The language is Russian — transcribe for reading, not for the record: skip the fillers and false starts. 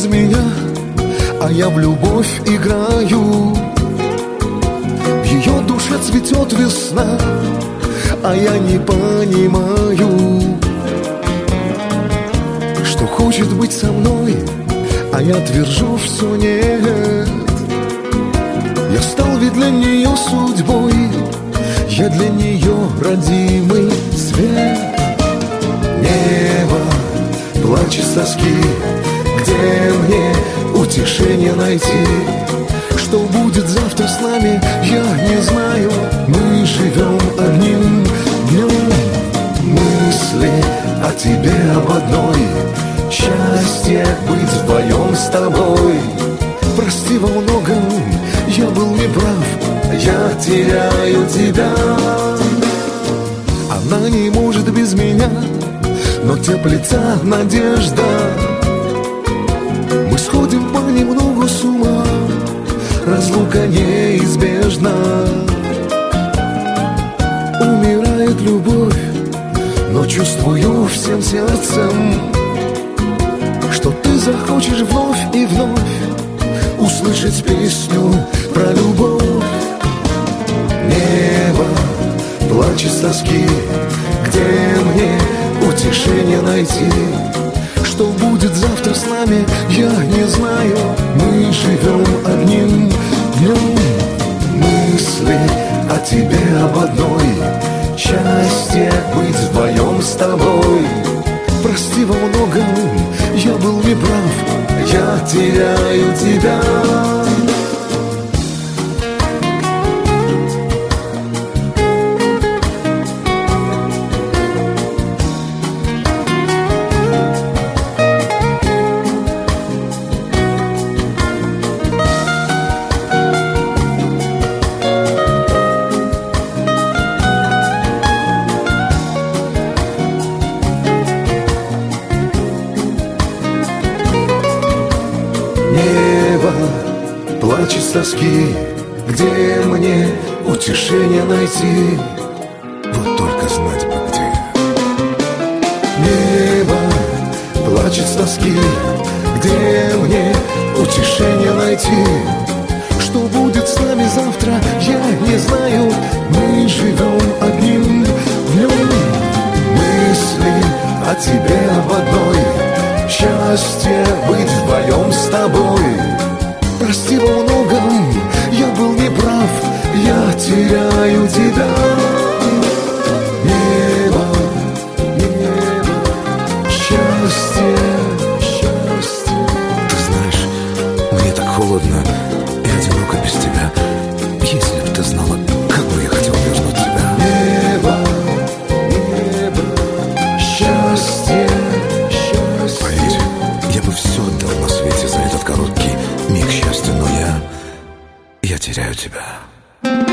без меня, а я в любовь играю. В ее душе цветет весна, а я не понимаю, что хочет быть со мной, а я твержу все нет. Я стал ведь для нее судьбой, я для нее родимый свет. Небо плачет с тоски, где мне утешение найти? Что будет завтра с нами, я не знаю. Мы живем одним днем. Мысли о тебе об одной, счастье быть вдвоем с тобой. Прости во многом, я был неправ, я теряю тебя. Она не может без меня, но теплится надежда. Мы сходим понемногу с ума, разлука неизбежна. Умирает любовь, но чувствую всем сердцем, что ты захочешь вновь и вновь услышать песню про любовь. Небо плачет с тоски, где мне утешение найти? Что будет завтра с нами, я не знаю. Мы живем одним днем. Мысли о тебе об одной, счастье быть вдвоем с тобой. Прости во многом, я был неправ, я теряю тебя. Небо плачет с тоски, где мне утешение найти? Вот только знать бы где. Небо плачет с тоски, где мне утешение найти? Что будет с нами завтра, я не знаю. Мы живем одним днем. Мысли о тебе об одной, счастье быть вдвоем с тобой. Прости во многом, я был неправ, я теряю тебя. Небо, небо, счастье, счастье. Ты знаешь, мне так холодно и одиноко без тебя. Если бы ты знала, как бы я хотел вернуть тебя. Небо, небо, счастье. Поверь, я бы все отдал на свете за этот короткий миг счастья, но я теряю тебя.